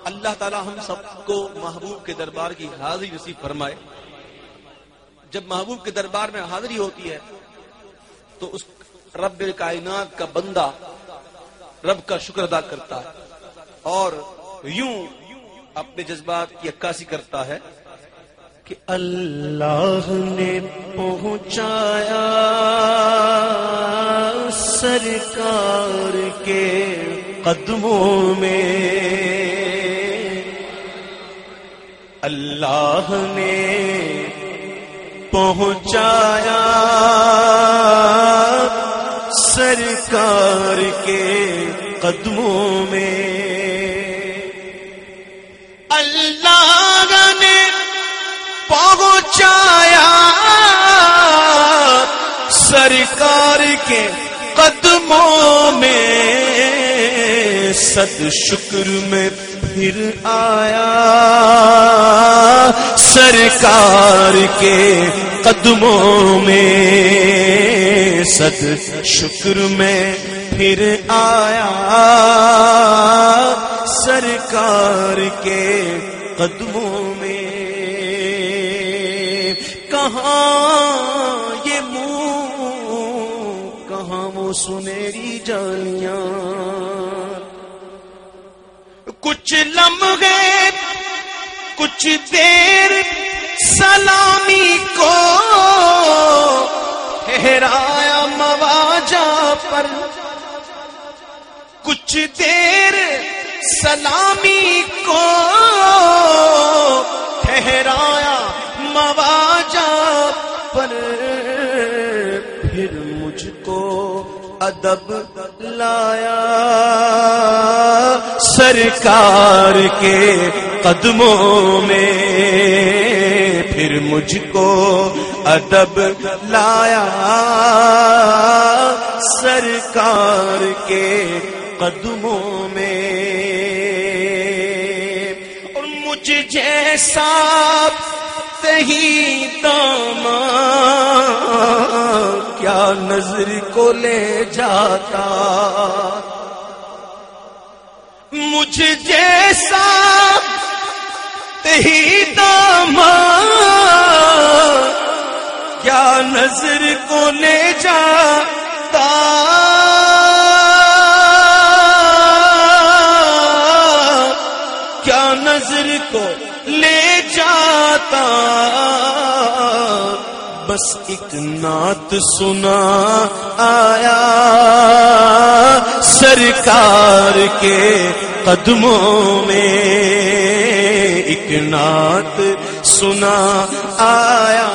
اللہ تعالی ہم سب کو محبوب کے دربار کی حاضری نصیب فرمائے. جب محبوب کے دربار میں حاضری ہوتی ہے تو اس رب کائنات کا بندہ رب کا شکر ادا کرتا ہے اور یوں اپنے جذبات کی عکاسی کرتا ہے کہ اللہ نے پہنچایا سرکار کے قدموں میں، اللہ نے پہنچایا سرکار کے قدموں میں، اللہ نے پہنچایا سرکار کے قدموں میں، صد شکر میں پھر آیا سرکار کے قدموں میں، صد شکر میں پھر آیا سرکار کے قدموں میں. کہاں یہ منہ کہاں وہ سنہری جالیاں، کچھ لمحے کچھ دیر سلامی کو ٹھہرایا مواجہ پر، کچھ دیر سلامی کو ٹھہرایا مواجہ پر، پھر مجھ کو ادب لایا سرکار کے قدموں میں، پھر مجھ کو ادب لایا سرکار کے قدموں میں. اور مجھ جیسا تہی دامان کیا نظر کو لے جاتا، مجھ جیسا تہی دامان کیا نظر کو لے جاتا، کیا نظر کو لے جاتا. بس ایک نعت سنا آیا سرکار کے قدموں میں، ایک نعت سنا آیا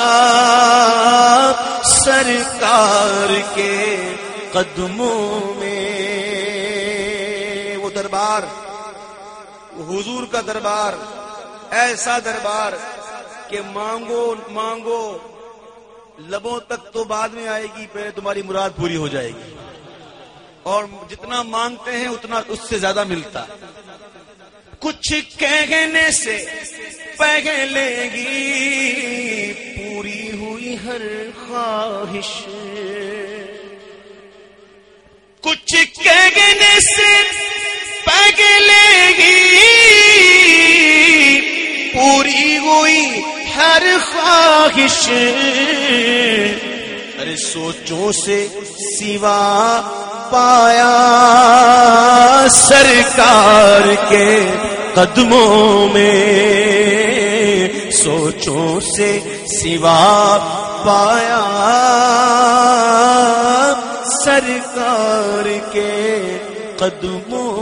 سرکار کے قدموں میں. وہ دربار، وہ حضور کا دربار، ایسا دربار کہ مانگو مانگو لبوں تک تو بعد میں آئے گی، پہلے تمہاری مراد پوری ہو جائے گی، اور جتنا مانگتے ہیں اتنا اس سے زیادہ ملتا. کچھ کہنے سے پہلے گی پوری ہوئی ہر خواہش، کچھ کہنے سے پہلے گی پوری ہوئی ہر خواہش. ارے سوچوں سے سوا پایا سرکار کے قدموں میں، سوچوں سے سوا پایا سرکار کے قدموں